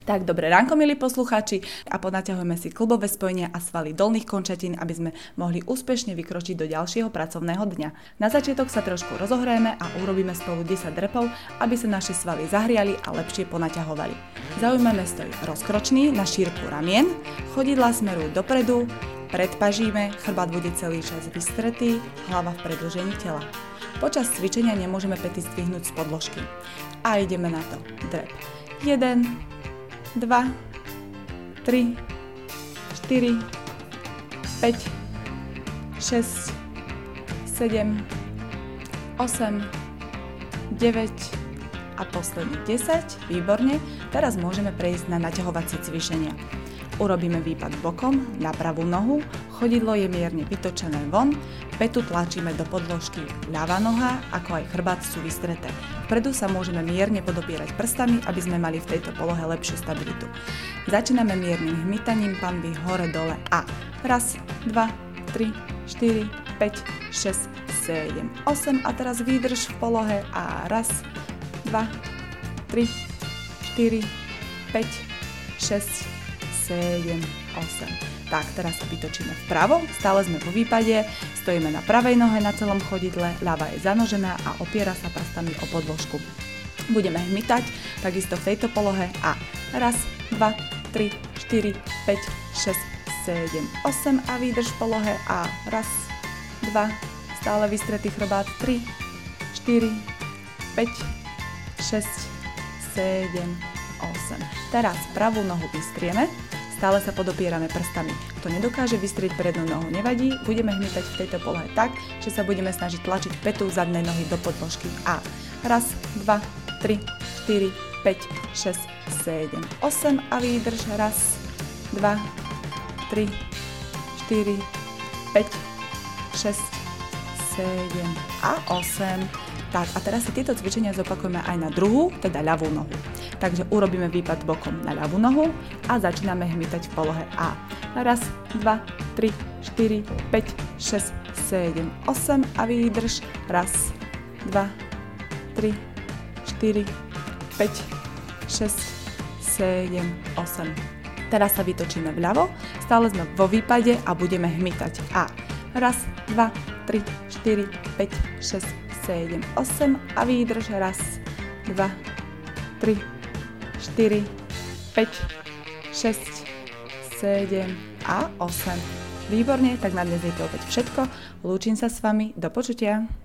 Tak, dobré ránko, milí poslucháči, a ponaťahujeme si kĺbové spojenia a svaly dolných končatín, aby sme mohli úspešne vykročiť do ďalšieho pracovného dňa. Na začiatok sa trošku rozohrajeme a urobíme spolu 10 repov, aby sa naše svaly zahriali a lepšie ponaťahovali. Zaujmeme stoj rozkročný na šírku ramien, chodidlá smerujú dopredu, predpažíme, chrbát bude celý čas vystretý, hlava v predĺžení tela. Počas cvičenia nemôžeme pety zdvihnúť z podložky. A ideme na to. Drep. 1, 2, 3, 4, 5, 6, 7, 8, 9 a posledných 10. Výborne. Teraz môžeme prejsť na naťahovacie cvičenia. Urobíme výpad bokom na pravú nohu, chodidlo je mierne vytočené von, petu tlačíme do podložky, ľavá noha, ako aj chrbát sú vystreté. Vpredu sa môžeme mierne podopierať prstami, aby sme mali v tejto polohe lepšiu stabilitu. Začíname miernym hmytaním panvy hore-dole a 1, 2, 3, 4, 5, 6, 7, 8 a teraz výdrž v polohe a 1, 2, 3, 4, 5, 6, 7, 8. Tak, teraz sa vytočíme vpravo, stále sme vo výpade, stojíme na pravej nohe na celom chodidle, ľava je zanožená a opiera sa prstami o podložku. Budeme hmytať, takisto v tejto polohe a 1, 2, 3, 4, 5, 6, 7, 8 a výdrž v polohe a 1, 2, stále vystretý chrbát, 3, 4, 5, 6, 7, 8. Teraz pravú nohu vystrieme, stále sa podopierame prstami. Kto nedokáže vystrieť prednú nohu, nevadí, budeme hmytať v tejto polohe tak, že sa budeme snažiť tlačiť petu zadnej nohy do podložky. A 1, 2, 3, 4, 5, 6, 7, 8 a výdrž 1, 2, 3, 4, 5, 6, 7 a 8. Tak a teraz si tieto cvičenia zopakujeme aj na druhú, teda ľavú nohu. Takže urobíme výpad bokom na ľavú nohu a začíname hmytať v polohe A. 1, 2, 3, 4, 5, 6, 7, 8 a výdrž 1, 2, 3, 4, 5, 6, 7, 8. Teraz sa vytočíme vľavo, stále sme vo výpade a budeme hmytať A. 1, 2, 3, 4, 5, 6, 7, 8 a výdrž 1, 2, 3, 4, 5, 6, 7 a 8. Výborne, tak na dnes je to opäť všetko. Lúčim sa s vami, do počutia.